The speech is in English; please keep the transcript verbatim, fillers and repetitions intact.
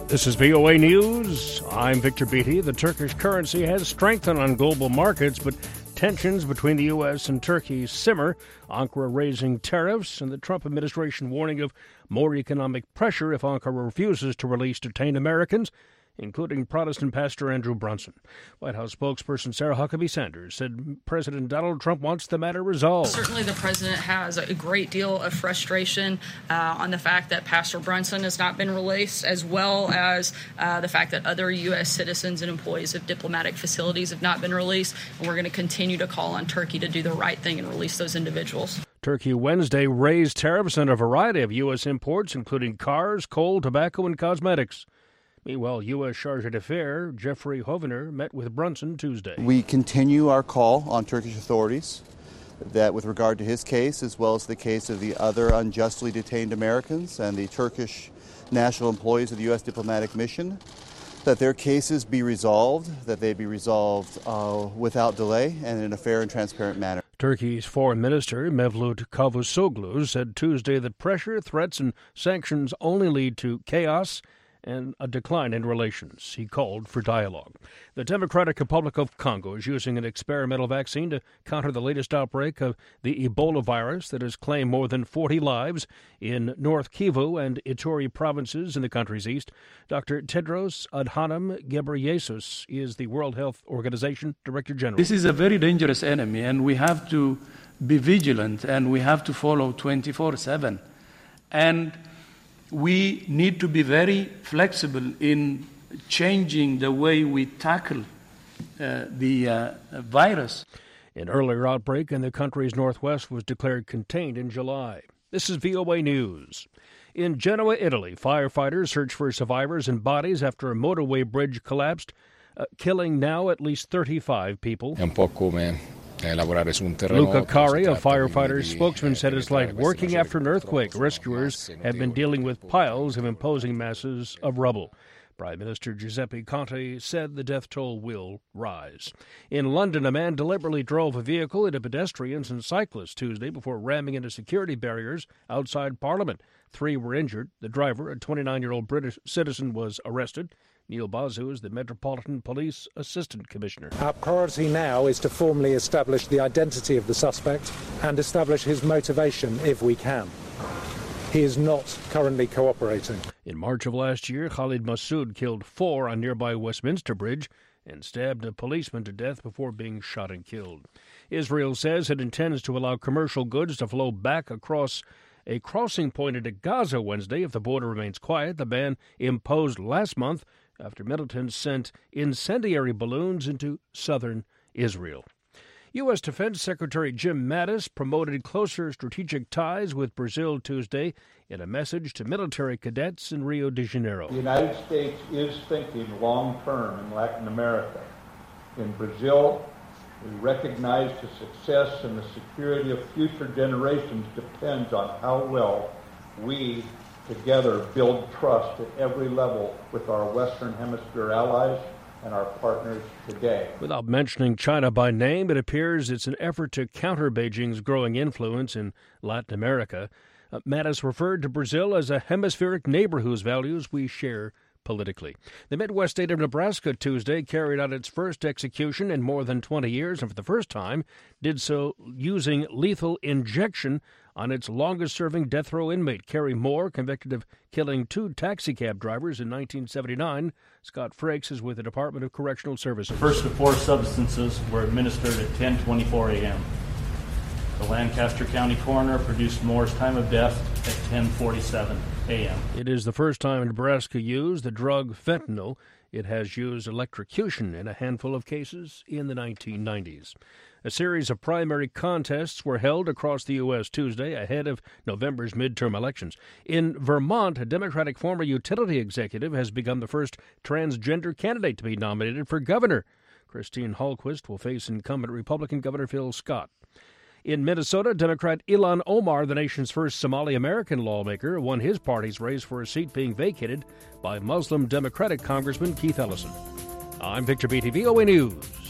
This is V O A News. I'm Victor Beatty. The Turkish currency has strengthened on global markets, but tensions between the U S and Turkey simmer. Ankara raising tariffs and the Trump administration warning of more economic pressure if Ankara refuses to release detained Americans, including Protestant pastor Andrew Brunson. White House spokesperson Sarah Huckabee Sanders said President Donald Trump wants the matter resolved. Certainly the president has a great deal of frustration uh, on the fact that Pastor Brunson has not been released, as well as uh, the fact that other U S citizens and employees of diplomatic facilities have not been released. And we're going to continue to call on Turkey to do the right thing and release those individuals. Turkey Wednesday raised tariffs on a variety of U S imports, including cars, coal, tobacco, and cosmetics. Meanwhile, U S Charge d'Affaires Jeffrey Hovner met with Brunson Tuesday. We continue our call on Turkish authorities that with regard to his case, as well as the case of the other unjustly detained Americans and the Turkish national employees of the U S diplomatic mission, that their cases be resolved, that they be resolved uh, without delay and in a fair and transparent manner. Turkey's Foreign Minister Mevlut Cavusoglu said Tuesday that pressure, threats, and sanctions only lead to chaos and a decline in relations. He called for dialogue. The Democratic Republic of Congo is using an experimental vaccine to counter the latest outbreak of the Ebola virus that has claimed more than forty lives in North Kivu and Ituri provinces in the country's east. Doctor Tedros Adhanom Ghebreyesus is the World Health Organization Director General. This is a very dangerous enemy, and we have to be vigilant, and we have to follow twenty-four seven. And we need to be very flexible in changing the way we tackle uh, the uh, virus. An earlier outbreak in the country's northwest was declared contained in July. This is V O A News. In Genoa, Italy, firefighters search for survivors and bodies after a motorway bridge collapsed, uh, killing now at least thirty-five people. Luca Cari, a firefighter spokesman, said it's like working after an earthquake. Rescuers have been dealing with piles of imposing masses of rubble. Prime Minister Giuseppe Conte said the death toll will rise. In London, a man deliberately drove a vehicle into pedestrians and cyclists Tuesday before ramming into security barriers outside Parliament. Three were injured. The driver, a twenty-nine-year-old British citizen, was arrested. Neil Basu is the Metropolitan Police Assistant Commissioner. Our priority now is to formally establish the identity of the suspect and establish his motivation if we can. He is not currently cooperating. In March of last year, Khalid Massoud killed four on nearby Westminster Bridge and stabbed a policeman to death before being shot and killed. Israel says it intends to allow commercial goods to flow back across a crossing point into Gaza Wednesday if the border remains quiet. The ban imposed last month after militants sent incendiary balloons into southern Israel. U S. Defense Secretary Jim Mattis promoted closer strategic ties with Brazil Tuesday in a message to military cadets in Rio de Janeiro. The United States is thinking long-term in Latin America. In Brazil, we recognize the success and the security of future generations depends on how well we together build trust at every level with our Western Hemisphere allies and our partners today. Without mentioning China by name, it appears it's an effort to counter Beijing's growing influence in Latin America. Uh, Mattis referred to Brazil as a hemispheric neighbor whose values we share politically. The Midwest state of Nebraska Tuesday carried out its first execution in more than twenty years, and for the first time did so using lethal injection on its longest-serving death row inmate, Kerry Moore, convicted of killing two taxicab drivers in nineteen seventy-nine. Scott Frakes is with the Department of Correctional Services. The first of four substances were administered at ten twenty-four a.m. The Lancaster County coroner produced Moore's time of death at ten forty-seven a.m. It is the first time Nebraska used the drug fentanyl. It has used electrocution in a handful of cases in the nineteen nineties. A series of primary contests were held across the U S Tuesday ahead of November's midterm elections. In Vermont, a Democratic former utility executive has become the first transgender candidate to be nominated for governor. Christine Hallquist will face incumbent Republican Governor Phil Scott. In Minnesota, Democrat Ilhan Omar, the nation's first Somali-American lawmaker, won his party's race for a seat being vacated by Muslim Democratic Congressman Keith Ellison. I'm Victor Beatty, V O A News.